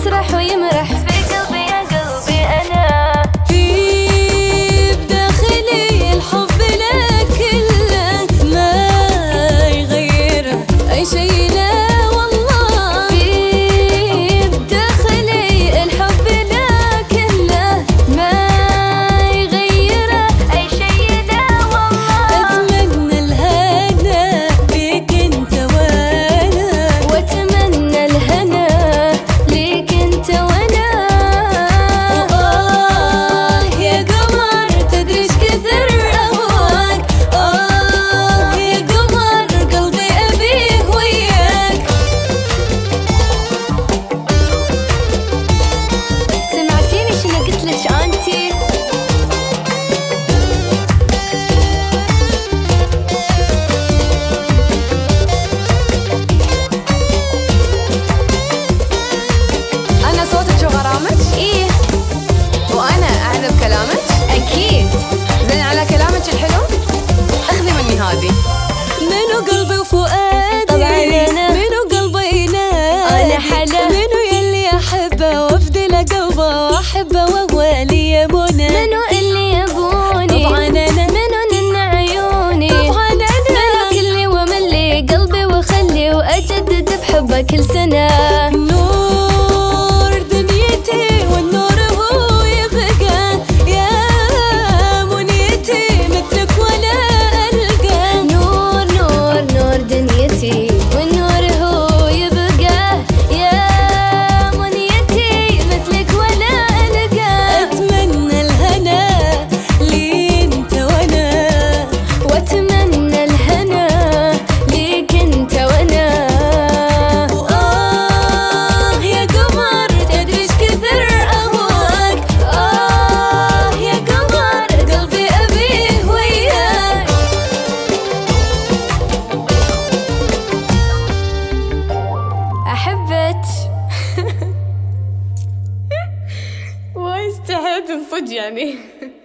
يسرح ويمرح في قلبي يا قلبي أنا. في بداخلي الحب لك كله ما يغيره أي شي لا والله. في بداخلي الحب لك كله ما يغيره أي شي لا والله. أتمنى الهنا بيك انت وانا، وأتمنى الهنا ليك انت وانا. يا قمر تدري ايش كثر اهواك، يا قمر قلبي ابيه وياك. سمعتيني شنو قلتلك انتي؟ انا صوتك وغرامك، ايه وانا اعذب كلامك. اكيد. زين على كلامك الحلو اخذي مني هذه. منو قلبي وفؤادي؟ طبعاً أنا. منو قلبي ينادي؟ أنا حلا. منو يلي احبه وافدي له قلبه واحبه وهو لي يبونه؟ منو اللي يبوني؟ طبعاً أنا. منو نن عيوني؟ طبعاً أنا. منو كلي وملي قلبي وخلي وأجدد بحبه كل سنة. نور دنيتي والنور هو يبقى، يا منيتي مثلك ولا ألقى. نور نور نور دنيتي والنور هو يبقى، يا منيتي مثلك ولا ألقى. أتمنى الهنا لي انت وانا، وأتمنى الهنا ليك انت وانا. يا قمر تدري ايش كثر اهواك، يا قمر قلبي ابيه وياك. أحبك. وايد استحيت صدق يعني.